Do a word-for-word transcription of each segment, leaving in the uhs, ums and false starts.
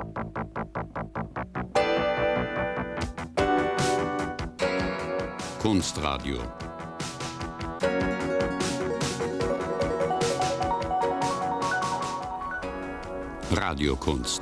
Kunstradio. Radiokunst.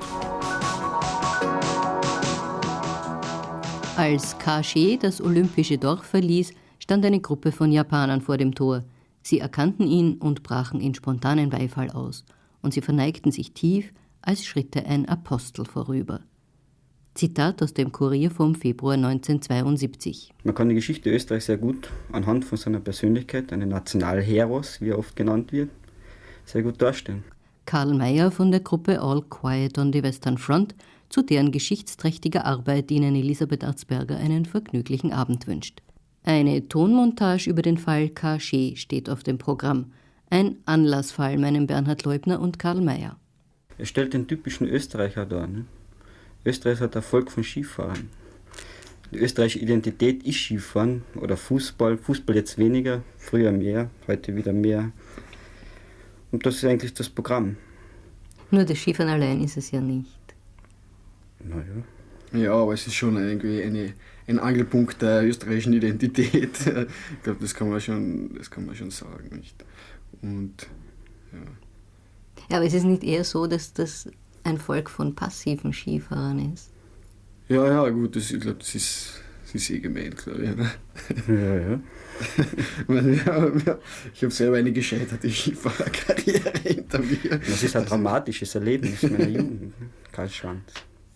Als Ka-she das olympische Dorf verließ, stand eine Gruppe von Japanern vor dem Tor. Sie erkannten ihn und brachen in spontanen Beifall aus. Und sie verneigten sich tief, als schritte ein Apostel vorüber. Zitat aus dem Kurier vom Februar neunzehnhundertzweiundsiebzig. Man kann die Geschichte Österreichs sehr gut anhand von seiner Persönlichkeit, einem Nationalheros, wie er oft genannt wird, sehr gut darstellen. Karl Mayer von der Gruppe All Quiet on the Western Front, zu deren geschichtsträchtiger Arbeit Ihnen Elisabeth Arzberger einen vergnüglichen Abend wünscht. Eine Tonmontage über den Fall Ka-she steht auf dem Programm. Ein Anlassfall meinen Bernhard Leubner und Karl Mayer. Er stellt den typischen Österreicher dar. Ne? Österreich hat Erfolg von Skifahren. Die österreichische Identität ist Skifahren oder Fußball. Fußball jetzt weniger, früher mehr, heute wieder mehr. Und das ist eigentlich das Programm. Nur das Skifahren allein ist es ja nicht. Naja. Ja, aber es ist schon irgendwie eine, ein Angelpunkt der österreichischen Identität. Ich glaube, das kann man schon, das kann man schon sagen. Nicht? Und, ja. ja, aber es ist nicht eher so, dass das ein Volk von passiven Skifahrern ist? Ja, ja, gut, das, ich glaube, das ist, das ist eh gemeint, glaube ich. Ne? Ja, ja. Ich habe selber eine gescheiterte Skifahrerkarriere hinter mir. Das ist ein dramatisches Erlebnis meiner Jugend, Karl Schwanz.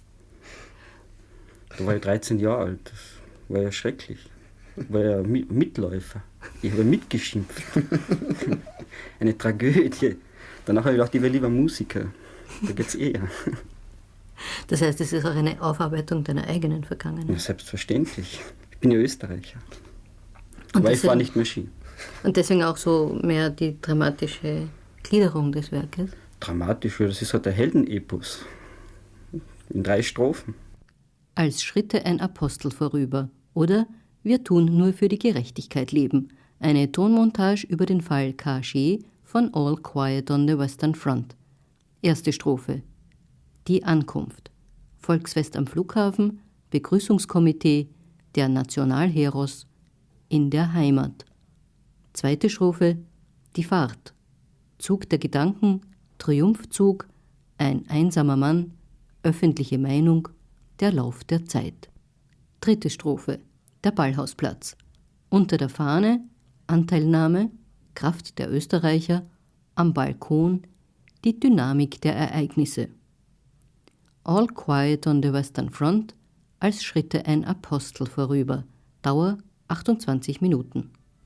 Da war ich dreizehn Jahre alt, das war ja schrecklich. Ich war ja Mitläufer, ich habe mitgeschimpft. Eine Tragödie. Danach habe ich gedacht, ich wäre lieber Musiker, da geht's eher. Das heißt, es ist auch eine Aufarbeitung deiner eigenen Vergangenheit? Ja, selbstverständlich, ich bin ja Österreicher. Und aber ich fahre nicht mehr Ski. Und deswegen auch so mehr die dramatische Gliederung des Werkes? Dramatisch, das ist halt der Heldenepos. In drei Strophen. Als schritte ein Apostel vorüber. Oder wir tun nur für die Gerechtigkeit leben. Eine Tonmontage über den Fall Ka-she von All Quiet on the Western Front. Erste Strophe. Die Ankunft. Volksfest am Flughafen, Begrüßungskomitee, der Nationalheros, in der Heimat. Zweite Strophe, die Fahrt. Zug der Gedanken, Triumphzug, ein einsamer Mann, öffentliche Meinung, der Lauf der Zeit. Dritte Strophe, der Ballhausplatz. Unter der Fahne, Anteilnahme, Kraft der Österreicher, am Balkon, die Dynamik der Ereignisse. All Quiet on the Western Front, als schritte ein Apostel vorüber. Dauer achtundzwanzig Minuten.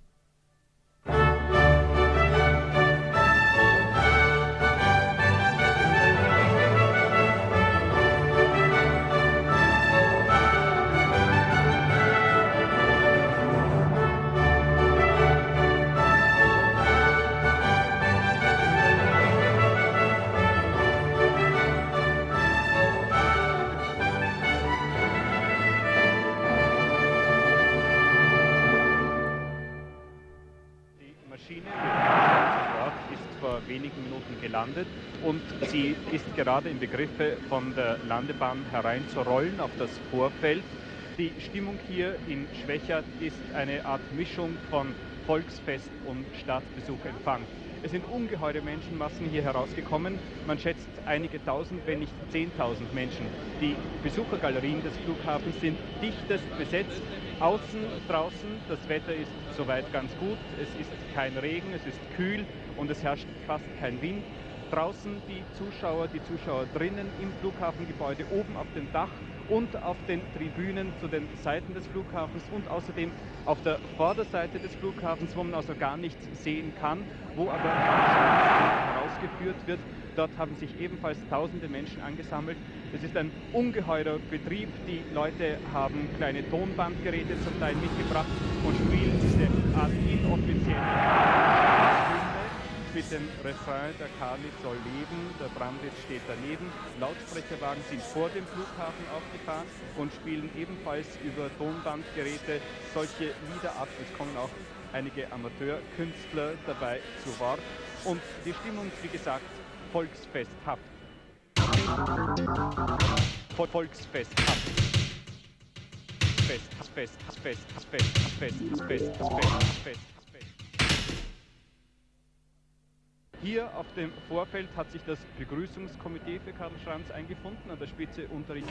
Gelandet und sie ist gerade im Begriffe, von der Landebahn hereinzurollen auf das Vorfeld. Die Stimmung hier in Schwechat ist eine Art Mischung von Volksfest und Staatsbesuchempfang. Es sind ungeheure Menschenmassen hier herausgekommen. Man schätzt einige tausend, wenn nicht zehntausend Menschen. Die Besuchergalerien des Flughafens sind dichtest besetzt. Außen, draußen, das Wetter ist soweit ganz gut. Es ist kein Regen, es ist kühl und es herrscht fast kein Wind. Draußen die Zuschauer, die Zuschauer drinnen im Flughafengebäude, oben auf dem Dach und auf den Tribünen zu den Seiten des Flughafens und außerdem auf der Vorderseite des Flughafens, wo man also gar nichts sehen kann, wo aber herausgeführt wird. Dort haben sich ebenfalls tausende Menschen angesammelt. Es ist ein ungeheurer Betrieb. Die Leute haben kleine Tonbandgeräte zum Teil mitgebracht und spielen diese Art inoffizielle mit dem Refrain "Der Karlitz soll leben", der Brandis steht daneben. Lautsprecherwagen sind vor dem Flughafen aufgefahren und spielen ebenfalls über Tonbandgeräte solche Lieder ab. Es kommen auch einige Amateurkünstler dabei zu Wort. Und die Stimmung, wie gesagt, volksfesthaft. Volksfest hat. Fest, Fest, Fest, Fest, Fest, Fest, Fest, Fest, Fest. Hier auf dem Vorfeld hat sich das Begrüßungskomitee für Karl Schranz eingefunden, an der Spitze Unterricht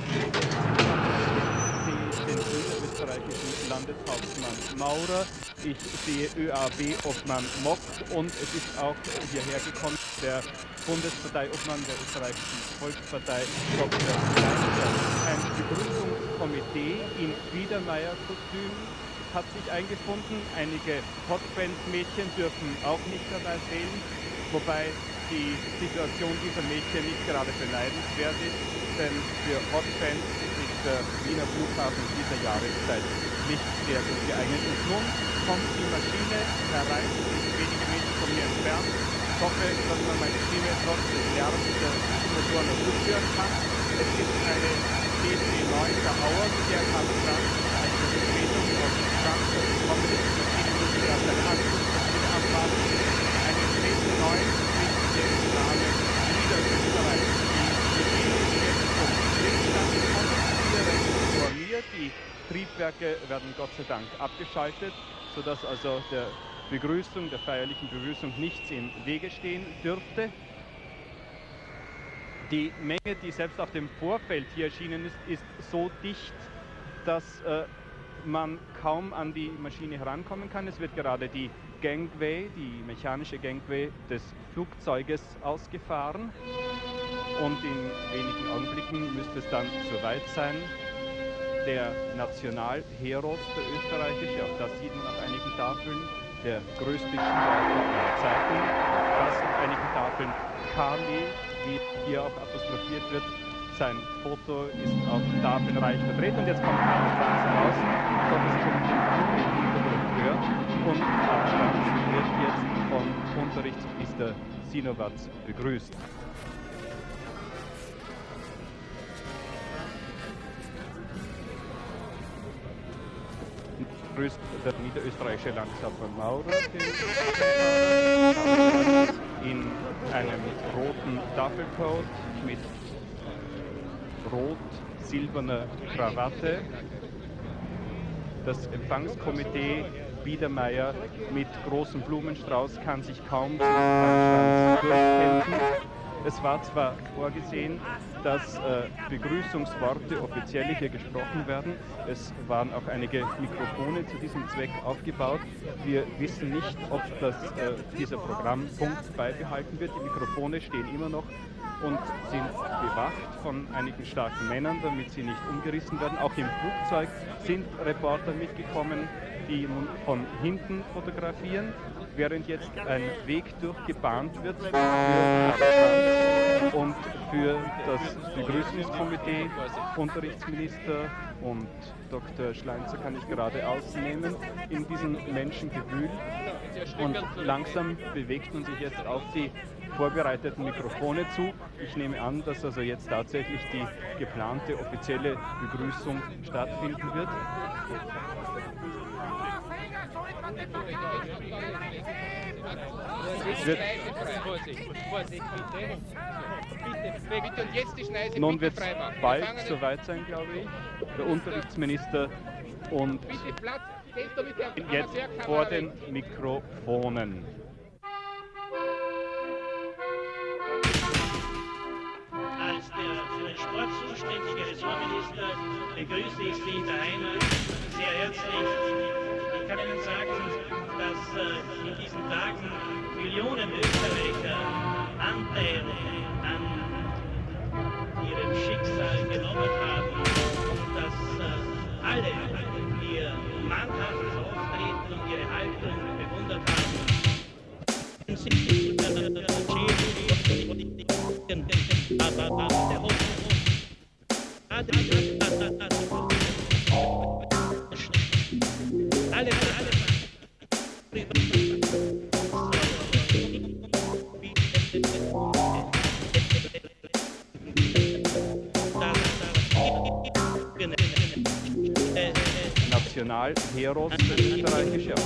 den österreichischen Landeshauptmann Maurer, ich sehe ÖAB-Obmann Mock und es ist auch hierher gekommen der Bundesparteiobmann der österreichischen Volkspartei, Doktor Leiter. Ein Begrüßungskomitee in Biedermeier-Kostüm hat sich eingefunden, einige Hotband-Mädchen dürfen auch nicht dabei fehlen, wobei die Situation dieser Mädchen nicht gerade beneidenswert ist, denn für Hotbands ist der Wiener Flughafen in dieser Jahreszeit nicht sehr gut geeignet. Und nun kommt die Maschine herein, wenige Meter von mir entfernt. Ich hoffe, dass man meine Stimme trotz des Lärms der Motoren noch gut hören kann. Es ist eine D C neun der Auer, mit der Karl Schranz als Vertretung aus Frankfurt gekommen ist. Die Maschine muss gerade seine Anschlussmaschine abwarten. Eine D C neun mit dem Namen Niederösterreich. Die Maschine ist jetzt zum Stillstand gekommen, direkt vor mir. Die Triebwerke werden Gott sei Dank abgeschaltet, sodass also der Begrüßung, der feierlichen Begrüßung nichts im Wege stehen dürfte. Die Menge, die selbst auf dem Vorfeld hier erschienen ist, ist so dicht, dass äh, man kaum an die Maschine herankommen kann. Es wird gerade die Gangway, die mechanische Gangway des Flugzeuges ausgefahren und in wenigen Augenblicken müsste es dann soweit sein. Der Nationalheros, der österreichische, auch das sieht man auf einigen Tafeln, der größte Skireiter aller Zeiten, das auf einigen Tafeln Carly, wie hier auch apostrophiert wird, sein Foto ist auf Tafeln reich vertreten und jetzt kommt Karl Schranz raus, ich hoffe, Sie können den Hintergrund hören und Karl Schranz wird jetzt vom Unterrichtsminister Sinowatz begrüßt. Grüßt der niederösterreichische Landeshauptmann Maurer in einem roten Tafelcoat mit rot-silberner Krawatte. Das Empfangskomitee Biedermeier mit großem Blumenstrauß kann sich kaum zu Karl Schranz durchkämpfen. Es war zwar vorgesehen, dass äh, Begrüßungsworte offiziell hier gesprochen werden. Es waren auch einige Mikrofone zu diesem Zweck aufgebaut. Wir wissen nicht, ob das, äh, dieser Programmpunkt beibehalten wird. Die Mikrofone stehen immer noch und sind bewacht von einigen starken Männern, damit sie nicht umgerissen werden. Auch im Flugzeug sind Reporter mitgekommen, die nun von hinten fotografieren, während jetzt ein Weg durchgebahnt wird für und für das Begrüßungskomitee, Unterrichtsminister und Doktor Schleinzer kann ich gerade ausnehmen in diesem Menschengewühl. Und langsam bewegt man sich jetzt auf die vorbereiteten Mikrofone zu. Ich nehme an, dass also jetzt tatsächlich die geplante offizielle Begrüßung stattfinden wird. Wird Nun wird es bald soweit sein, glaube ich. Der Unterrichtsminister und jetzt vor den Mikrofonen. Als der für den Sport zuständige Ressortminister begrüße ich Sie daheim sehr herzlich. Ich kann Ihnen sagen, dass äh, in diesen Tagen Millionen Österreicher Anteil an ihrem Schicksal genommen haben und dass äh, alle ihr mannhaftes Auftreten und ihre Haltung bewundert haben. Alle, alle, Nationalheros, der österreichische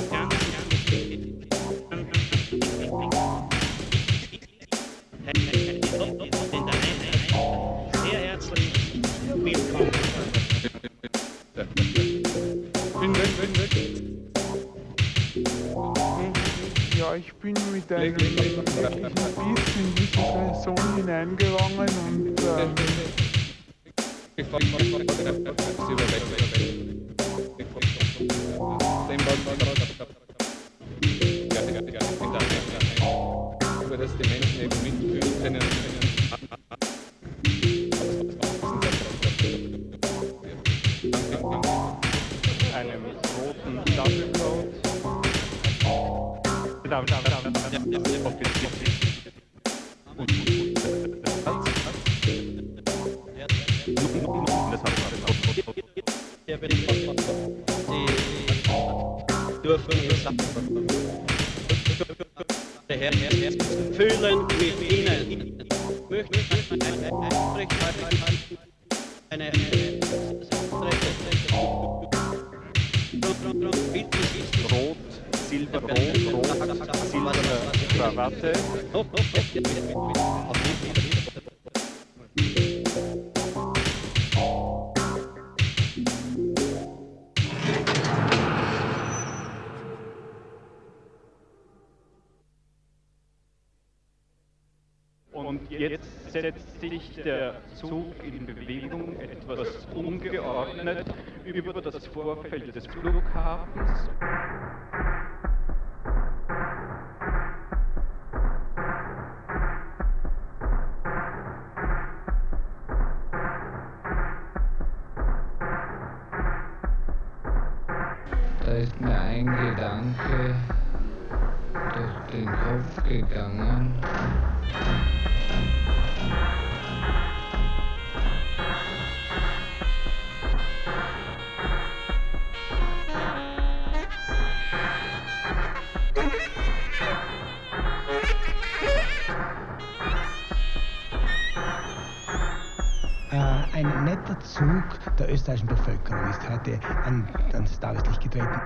Spiel kommt. Ja, ich bin mit einem wirklichen Biss in diese Person hineingegangen und ähm, dass die Menschen eben mitfühlen können. Einem roten Doppelcoat. Fühlen mit ihnen. Möchte eine Rot, silberrot, rot, silberne Krawatte. Und jetzt setzt sich der Zug in Bewegung, etwas ungeordnet, über das Vorfeld des Flughafens. Da ist mir ein Gedanke durch den Kopf gegangen. Ein netter Zug der österreichischen Bevölkerung ist heute an, ans Tageslicht getreten.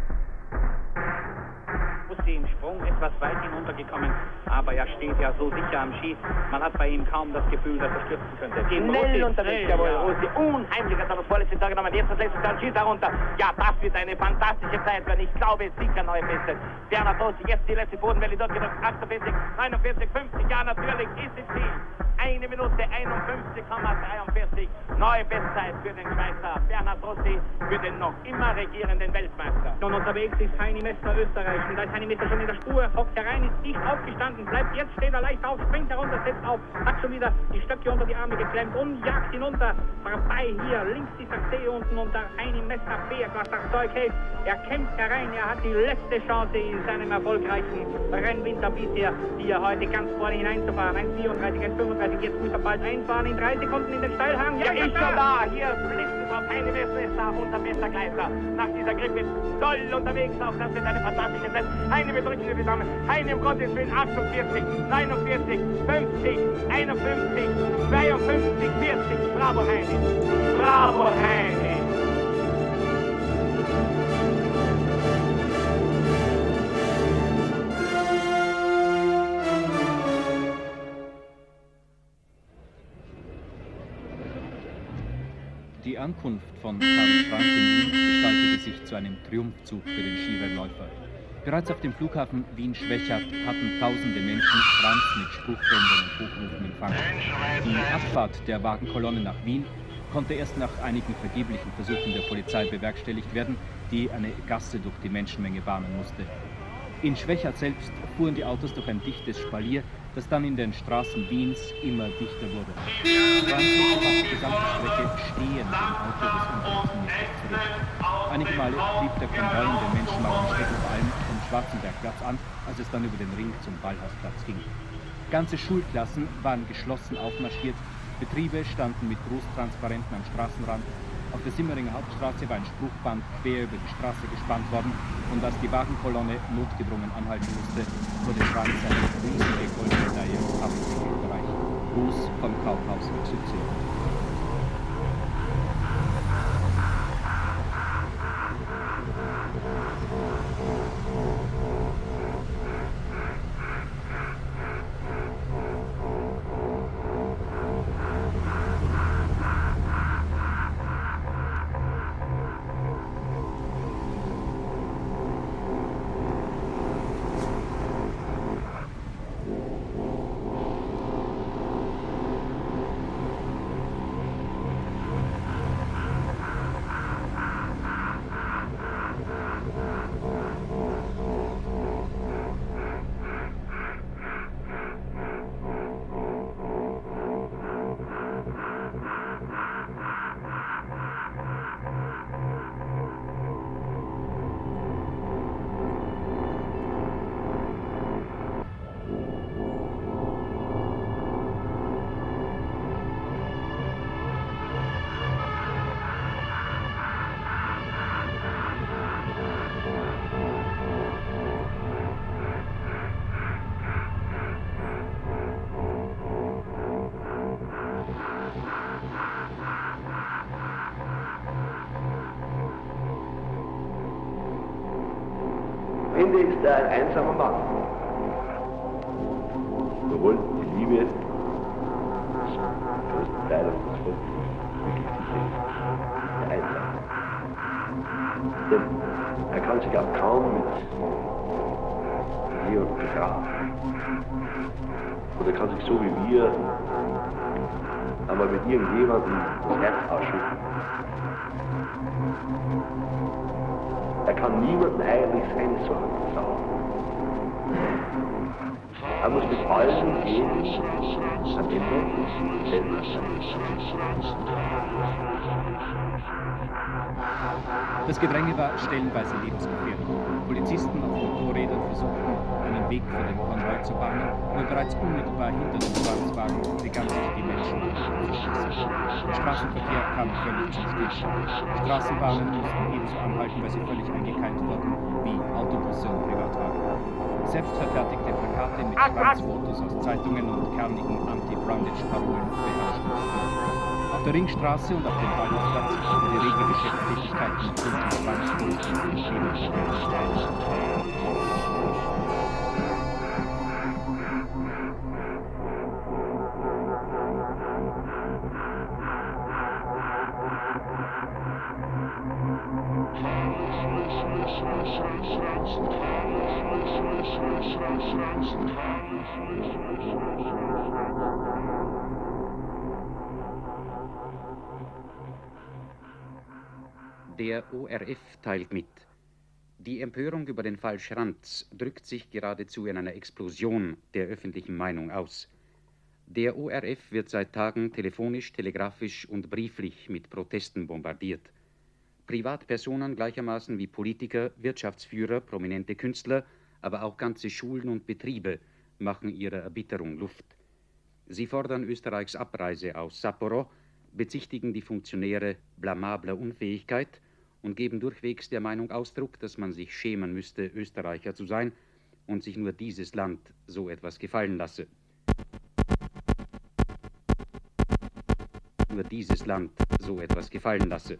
Im Sprung etwas weit hinuntergekommen, aber er steht ja so sicher am Ski. Man hat bei ihm kaum das Gefühl, dass er stürzen könnte. Schnell unterwegs, jawohl, Rossi. Unheimlich hat er das vorletzte Tag genommen. Jetzt das letzte Tag schießt er runter. Ja, das wird eine fantastische Zeit werden. Ich glaube, sicher neue Bestes. Bernhard Rossi, jetzt die letzte Bodenwelle dort gedrückt. achtundvierzig, neunundvierzig, fünfzig. Ja, natürlich ist es Ziel. Eine Minute einundfünfzig Komma dreiundvierzig. Neue Bestzeit für den Schweizer Bernhard Rossi, für den noch immer regierenden Weltmeister. Und unterwegs ist Heini Messner, Österreich. Und da ist Heini Messner schon in der Spur. Hockt herein, ist nicht aufgestanden. Bleibt jetzt, steht er leicht auf, springt herunter, setzt auf. Hat schon wieder die Stöcke unter die Arme geklemmt und jagt hinunter. Vorbei hier, links ist der See unten und der Heini Messner Berg, was das Zeug hält. Er kämpft herein, er hat die letzte Chance in seinem erfolgreichen Rennwinter bisher, hier heute ganz vorne hineinzufahren. eins vierunddreißig, eins fünfunddreißig, jetzt muss er bald einfahren in drei Sekunden in den Steilhang. Ja, ist schon da. Hier blitzt es auf. Heini Messner ist da, unser bester Gleiter. Nach dieser Grippe toll unterwegs, auch das wird eine fantastische Zeit. Heini, wir drücken dir die Daumen. Heini, um Gottes Willen, achtundvierzig, neunundvierzig, fünfzig, einundfünfzig, zweiundfünfzig, vierzig. Bravo, Heini. Bravo, Heini. Die Ankunft von Karl Franz in Wien gestaltete sich zu einem Triumphzug für den Skirennläufer. Bereits auf dem Flughafen Wien-Schwechat hatten tausende Menschen Franz mit Spruchbändern und Hochrufen empfangen. Die Abfahrt der Wagenkolonne nach Wien konnte erst nach einigen vergeblichen Versuchen der Polizei bewerkstelligt werden, die eine Gasse durch die Menschenmenge bahnen musste. In Schwechat selbst fuhren die Autos durch ein dichtes Spalier, das dann in den Straßen Wiens immer dichter wurde. Franz legte fast die gesamte Strecke stehend im Auto des Umweltministers zurück. Einige Male blieb der Konvoi in den menschenmarken Städten vor allem vom Schwarzenbergplatz an, als es dann über den Ring zum Ballhausplatz ging. Ganze Schulklassen waren geschlossen aufmarschiert, Betriebe standen mit Großtransparenten am Straßenrand. Auf der Simmeringer Hauptstraße war ein Spruchband quer über die Straße gespannt worden und als die Wagenkolonne notgedrungen anhalten musste, wurde Franz eine riesige Goldmedaille ins Haftbefehl gereicht. Gruß vom Kaufhaus Südsee. Am Ende ist er ein einsamer Mann. Jawohl, die Liebe ist der größte Teil unseres Volkes wirklich sicher ist. Der Einsame. Denn er kann sich auch kaum mit Georg begraben. Oder kann sich so wie wir einmal mit irgendjemandem das Herz ausschütten. Er kann niemandem eigentlich seine Sorgen versauen. Er muss mit allen gehen, am Ende selber Das Gedränge war stellenweise lebensgefährlich. Polizisten auf Motorrädern versuchten, einen Weg für den Konvoi zu bahnen, nur bereits unmittelbar hinter dem Zwangswagen begannen sich die Menschen zu schießen. Der Straßenverkehr kam völlig zum Stillstand. Straßenbahnen mussten ebenso anhalten, weil sie völlig eingekeimt wurden, wie Autobusse und Privatwagen. Selbstverfertigte Plakate mit Schwarzfotos aus Zeitungen und kernigen Anti-Brundage-Parolen beherrschten das Dorf. Auf der Ringstraße und auf dem Bahnhofplatz, wo die rege Geschäftstätigkeit mit bunten Schwarzfotos und Schädeln Der O R F teilt mit. Die Empörung über den Fall Schranz drückt sich geradezu in einer Explosion der öffentlichen Meinung aus. Der O R F wird seit Tagen telefonisch, telegrafisch und brieflich mit Protesten bombardiert. Privatpersonen gleichermaßen wie Politiker, Wirtschaftsführer, prominente Künstler, aber auch ganze Schulen und Betriebe machen ihrer Erbitterung Luft. Sie fordern Österreichs Abreise aus Sapporo, bezichtigen die Funktionäre blamabler Unfähigkeit und geben durchwegs der Meinung Ausdruck, dass man sich schämen müsste, Österreicher zu sein und sich nur dieses Land so etwas gefallen lasse. Nur dieses Land so etwas gefallen lasse.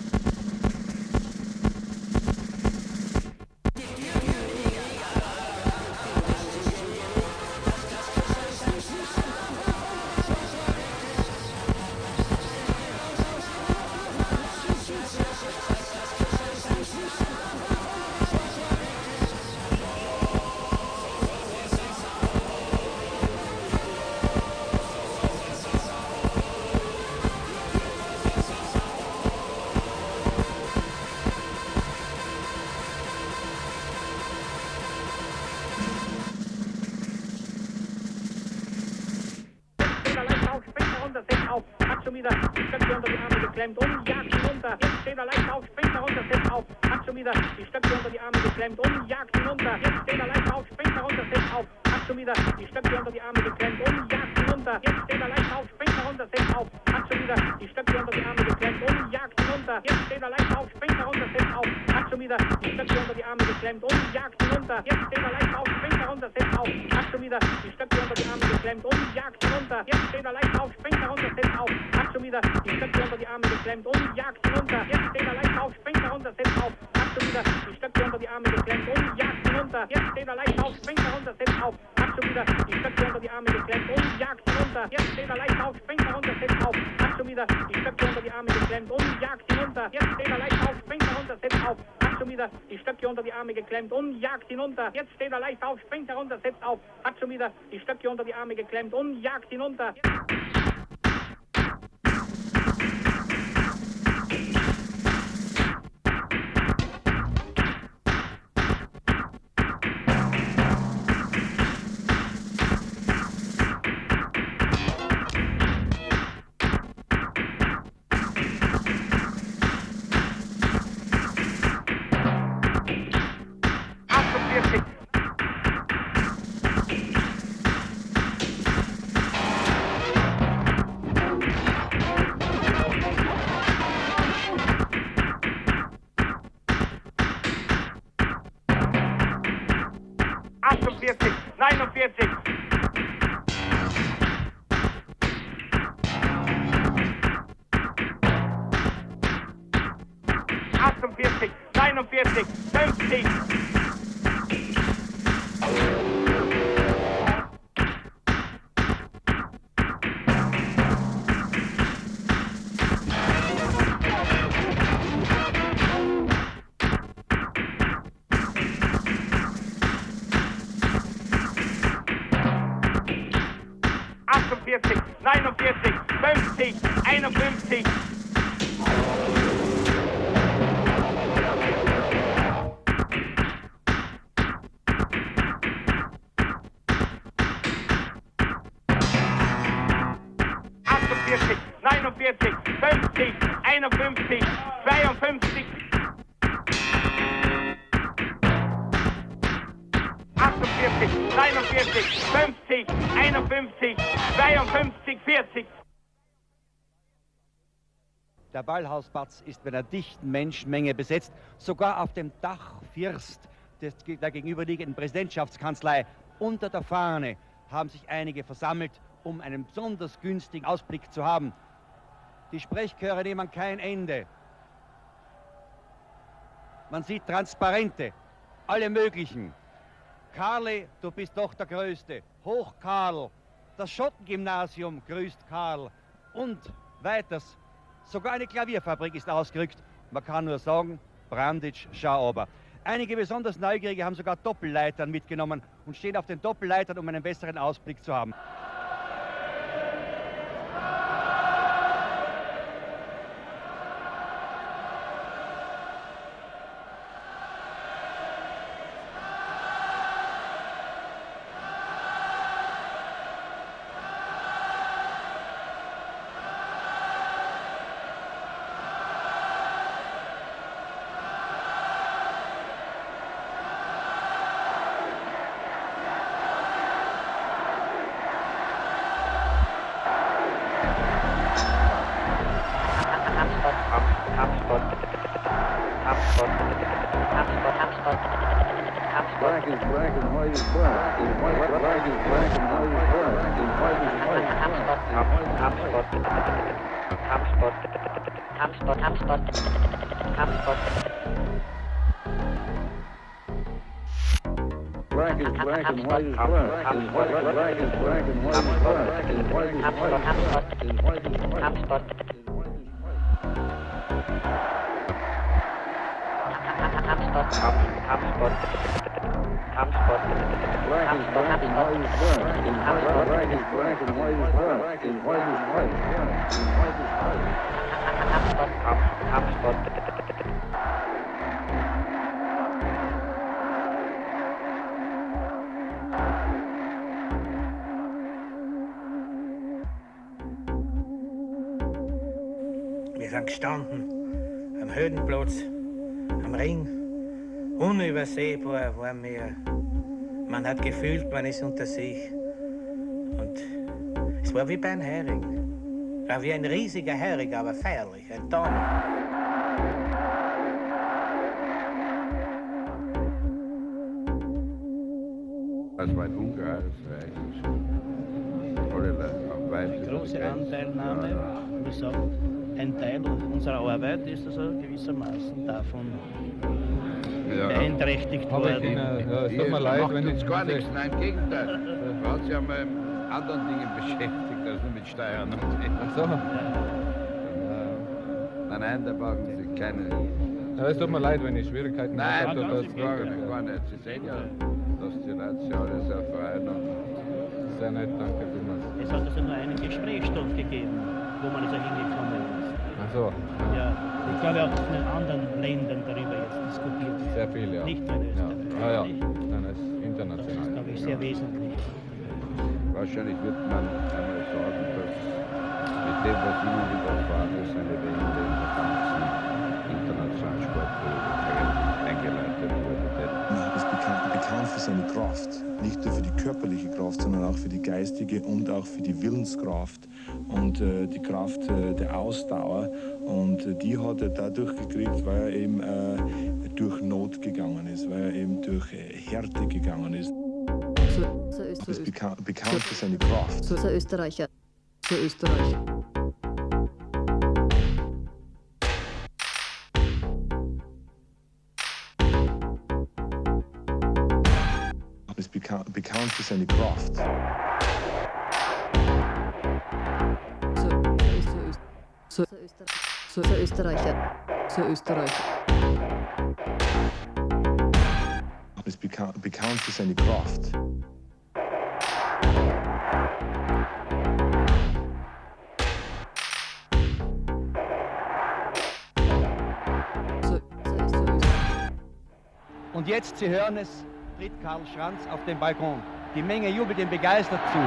Jetzt steht er leicht auf, springt herunter, setzt auf, hat schon wieder die Stöcke unter die Arme geklemmt und jagt hinunter. achtundvierzig, neunundvierzig. achtundvierzig, neunundvierzig, fünfzig. achtundvierzig, fünfzig, einundfünfzig. achtundvierzig, neunundvierzig, fünfzig, einundfünfzig, zweiundfünfzig. achtundvierzig, neunundvierzig, fünfzig, einundfünfzig, zweiundfünfzig, vierzig. Der Ballhausplatz ist mit einer dichten Menschenmenge besetzt. Sogar auf dem Dachfirst des, der gegenüberliegenden Präsidentschaftskanzlei unter der Fahne haben sich einige versammelt, um einen besonders günstigen Ausblick zu haben. Die Sprechchöre nehmen kein Ende. Man sieht Transparente, alle möglichen. Karli, du bist doch der Größte. Hoch Karl. Das Schottengymnasium grüßt Karl. Und weiters, sogar eine Klavierfabrik ist ausgerückt. Man kann nur sagen, Branditsch, schau aber. Einige besonders Neugierige haben sogar Doppelleitern mitgenommen und stehen auf den Doppelleitern, um einen besseren Ausblick zu haben. Black is black and white is black. And white is black is black and white is black. And white is white and white is white. Black is black and white is black. And black is black and white is black. And white is white. And white is white. Wir sind gestanden am Höhenplatz, am Ring. Unübersehbar war mir. Man hat gefühlt, man ist unter sich. Und es war wie bei einem Hering. Es war wie ein riesiger Hering, aber feierlich, ein Ton. Das war ein ungeheures Ereignis. Eine große Anteilnahme, wie gesagt, ein Teil unserer Arbeit ist also gewissermaßen davon ja. beeinträchtigt Aber worden. Ihnen, ja, es tut mir leid, macht wenn uns gar nichts, nein, im Gegenteil. Man hat sich ja mal mit anderen Dingen beschäftigt, als nur mit Steuern. Ach so. Ja. Nein, nein, da brauchen Sie keine... Ja, es tut mir leid, wenn ich Schwierigkeiten nein, habe. Nein, das gar nicht, gar nicht. Sie sehen ja, dass die Leute sich alle sehr freuen. Sehr nett, danke vielmals. Es hat also nur einen Gesprächsstoff gegeben, wo man also hingekommen ist. Ach so. Ja, ich glaube auch in anderen Ländern darüber jetzt diskutiert. Sehr viel, ja. Nicht nur in Österreich. Ja, ja, nein, es ist international. Das ist, glaube ich, sehr wesentlich. Wahrscheinlich wird man einmal sagen, dass mit dem, was Ihnen widerfahren ist, eine Wende in der ganzen internationalen Sportpolitik eingeleitet wurde. Er ist bekannt, bekannt für seine Kraft. Nicht nur für die körperliche Kraft, sondern auch für die geistige und auch für die Willenskraft und äh, die Kraft äh, der Ausdauer. Und äh, die hat er dadurch gekriegt, weil er eben äh, durch Not gegangen ist, weil er eben durch äh, Härte gegangen ist. So, so ist er ist beka bekannt so, für seine Kraft. So ist er Österreicher. So Österreicher. Ist beka bekannt für seine Kraft. So, so, so, so Österreicher. So Österreicher. Ist beka bekannt für seine Kraft. Und jetzt, Sie hören es, tritt Karl Schranz auf den Balkon. Die Menge jubelt ihm begeistert zu.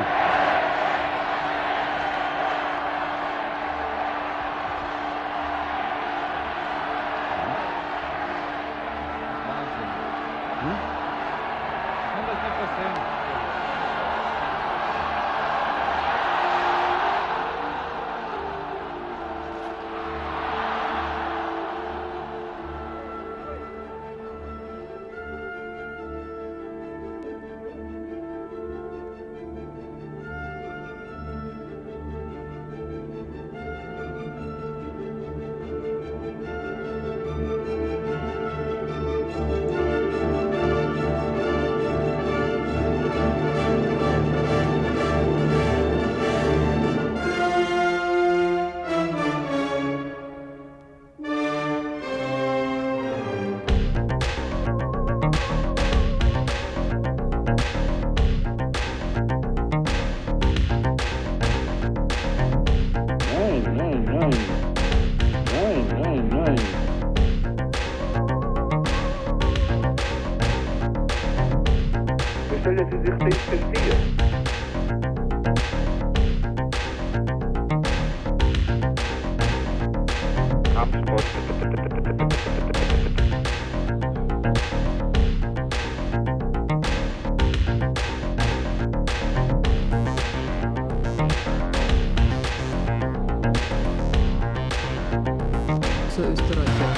Stellen Sie sich das verstehen. Kampfsport. So Österreicher.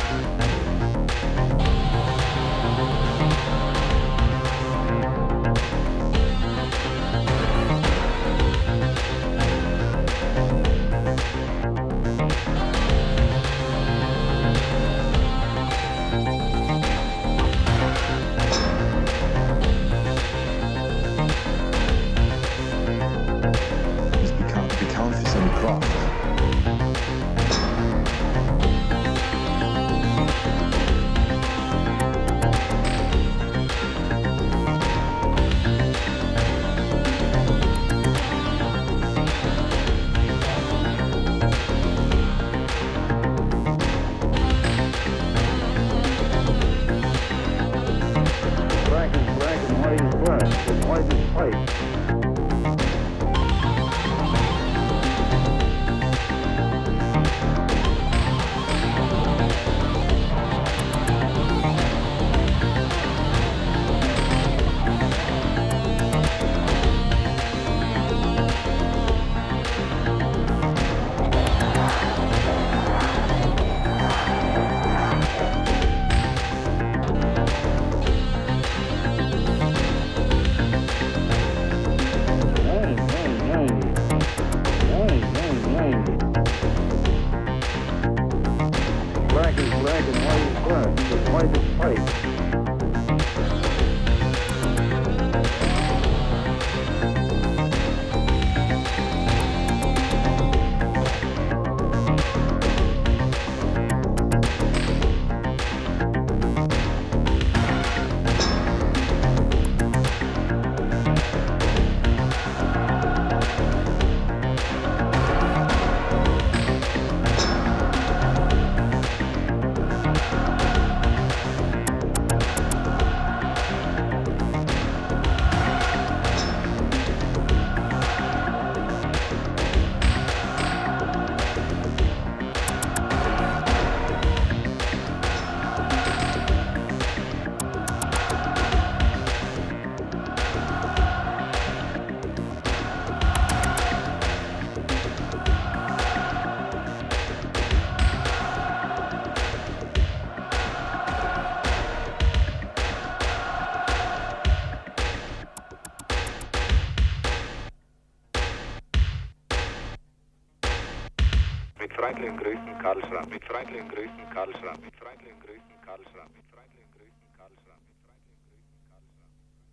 Mit freundlichen Grüßen, Karl Schramm. Mit freundlichen Grüßen, Karl Schramm. Mit freundlichen Grüßen, Karl Schramm. Mit freundlichen Grüßen, Karl Schramm. Mit freundlichen Grüßen, Karl Schramm.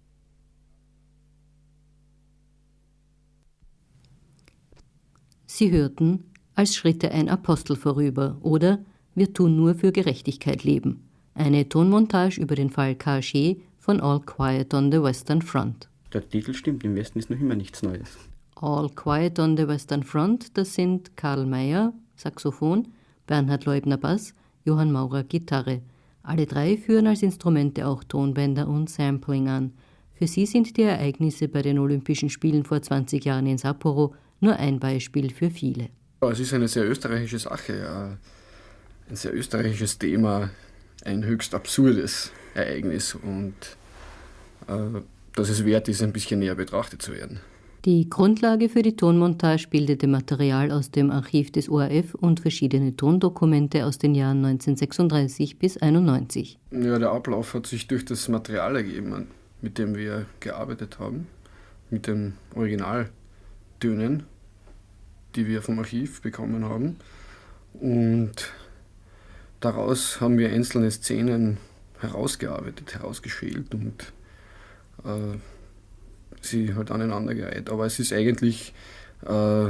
Sie hörten Als schritte ein Apostel vorüber oder Wir tun nur für Gerechtigkeit leben. Eine Tonmontage über den Fall Cartier von All Quiet on the Western Front. Der Titel stimmt, im Westen ist noch immer nichts Neues. All Quiet on the Western Front, das sind Karl Mayer, Saxophon, Bernhard Leubner Bass, Johann Maurer Gitarre. Alle drei führen als Instrumente auch Tonbänder und Sampling an. Für sie sind die Ereignisse bei den Olympischen Spielen vor zwanzig Jahren in Sapporo nur ein Beispiel für viele. Es ist eine sehr österreichische Sache, ein sehr österreichisches Thema, ein höchst absurdes Ereignis und äh, dass es wert ist, ein bisschen näher betrachtet zu werden. Die Grundlage für die Tonmontage bildete Material aus dem Archiv des O R F und verschiedene Tondokumente aus den Jahren neunzehnhundertsechsunddreißig bis einundneunzig. Ja, der Ablauf hat sich durch das Material ergeben, mit dem wir gearbeitet haben, mit den Originaltönen, die wir vom Archiv bekommen haben. Und daraus haben wir einzelne Szenen herausgearbeitet, herausgeschält und äh, sie halt aneinandergereiht. Aber es ist eigentlich äh,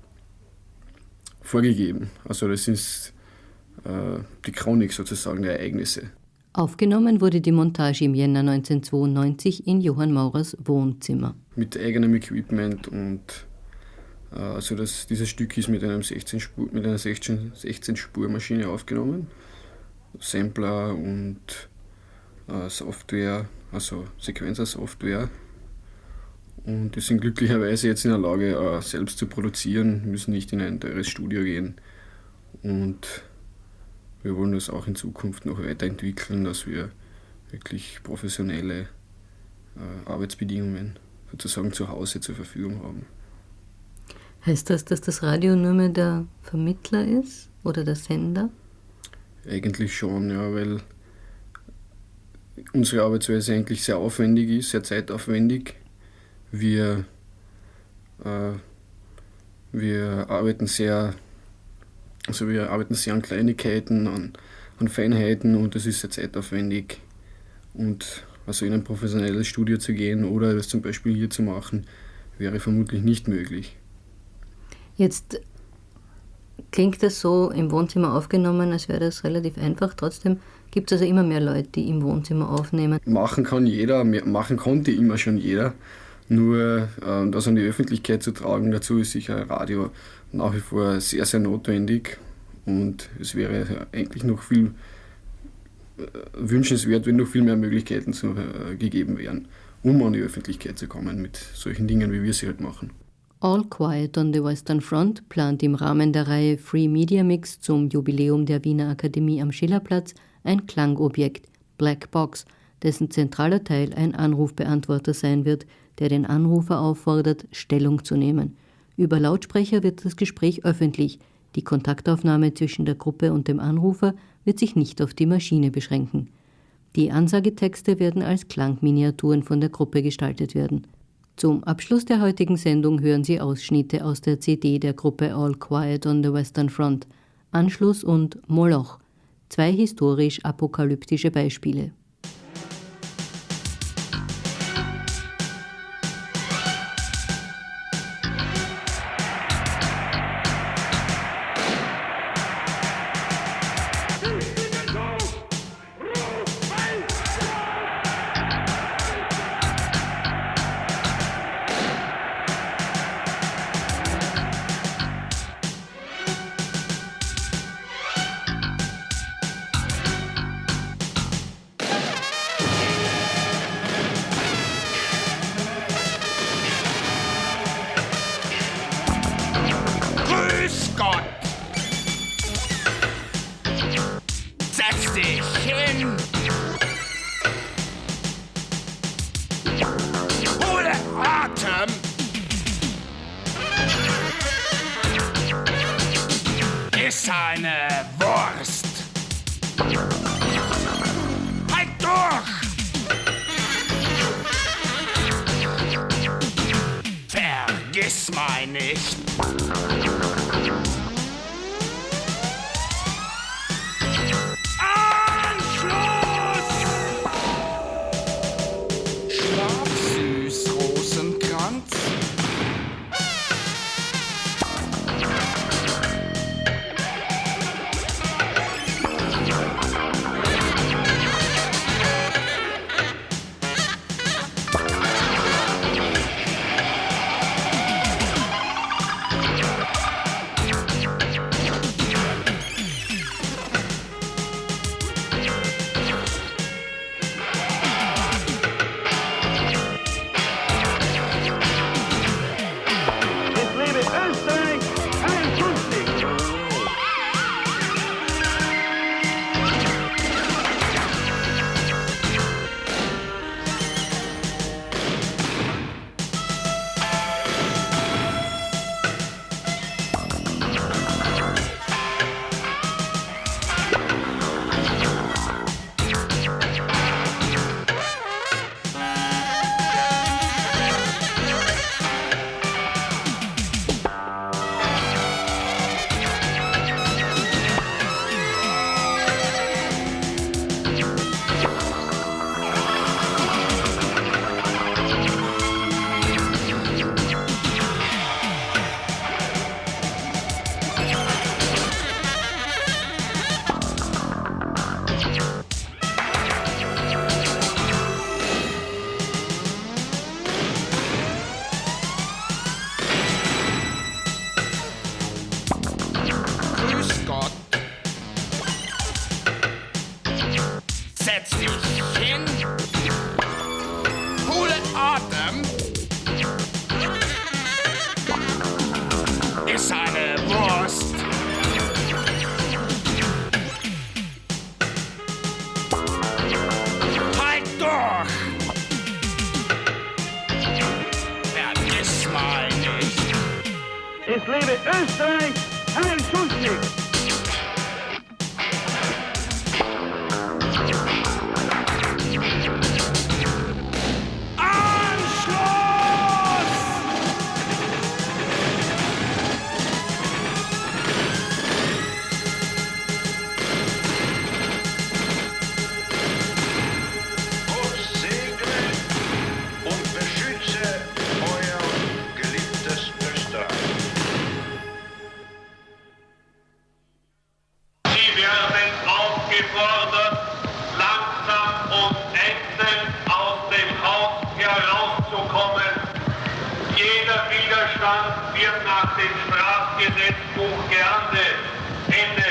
vorgegeben. Also das ist äh, die Chronik sozusagen der Ereignisse. Aufgenommen wurde die Montage im Jänner neunzehnhundertzweiundneunzig in Johann Maurers Wohnzimmer. Mit eigenem Equipment und äh, also das, dieses Stück ist mit, einem sechzehn Spur, mit einer sechzehn-Spur-Maschine aufgenommen. Sampler und äh, Software, also Sequencer-Software. Und die sind glücklicherweise jetzt in der Lage, äh, selbst zu produzieren, müssen nicht in ein teures Studio gehen. Und wir wollen das auch in Zukunft noch weiterentwickeln, dass wir wirklich professionelle äh, Arbeitsbedingungen sozusagen zu Hause zur Verfügung haben. Heißt das, dass das Radio nur mehr der Vermittler ist oder der Sender? Eigentlich schon, ja, weil unsere Arbeitsweise eigentlich sehr aufwendig ist, sehr zeitaufwendig. Wir, äh, wir arbeiten sehr, also wir arbeiten sehr an Kleinigkeiten, an, an Feinheiten und das ist sehr zeitaufwendig. Und also in ein professionelles Studio zu gehen oder das zum Beispiel hier zu machen, wäre vermutlich nicht möglich. Jetzt klingt das so im Wohnzimmer aufgenommen, als wäre das relativ einfach. Trotzdem gibt es also immer mehr Leute, die im Wohnzimmer aufnehmen. Machen kann jeder, machen konnte immer schon jeder. Nur äh, das an die Öffentlichkeit zu tragen, dazu ist sicher Radio nach wie vor sehr, sehr notwendig. Und es wäre eigentlich noch viel äh, wünschenswert, wenn noch viel mehr Möglichkeiten zu, äh, gegeben wären, um an die Öffentlichkeit zu kommen mit solchen Dingen, wie wir sie halt machen. All Quiet on the Western Front plant im Rahmen der Reihe Free Media Mix zum Jubiläum der Wiener Akademie am Schillerplatz ein Klangobjekt, Black Box, dessen zentraler Teil ein Anrufbeantworter sein wird, der den Anrufer auffordert, Stellung zu nehmen. Über Lautsprecher wird das Gespräch öffentlich. Die Kontaktaufnahme zwischen der Gruppe und dem Anrufer wird sich nicht auf die Maschine beschränken. Die Ansagetexte werden als Klangminiaturen von der Gruppe gestaltet werden. Zum Abschluss der heutigen Sendung hören Sie Ausschnitte aus der C D der Gruppe All Quiet on the Western Front, Anschluss und Moloch, zwei historisch-apokalyptische Beispiele. setz dich hin, holen Atem, iss eine Wurst. Halt durch! Vergiss mal nicht! Es lebe Österreich, Heil Schuschnigg! Wird nach dem Strafgesetzbuch geahndet. Ende.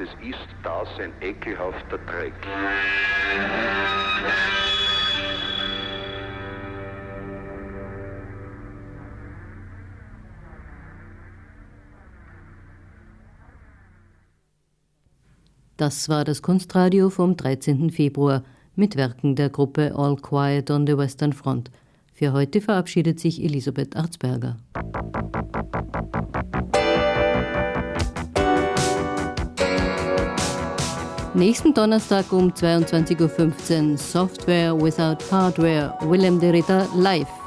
es ist das ein ekelhafter Dreck. Das war das Kunstradio vom dreizehnten Februar mit Werken der Gruppe All Quiet on the Western Front. Für heute verabschiedet sich Elisabeth Arzberger. Nächsten Donnerstag um zweiundzwanzig Uhr fünfzehn Software Without Hardware, Willem de Ritter live.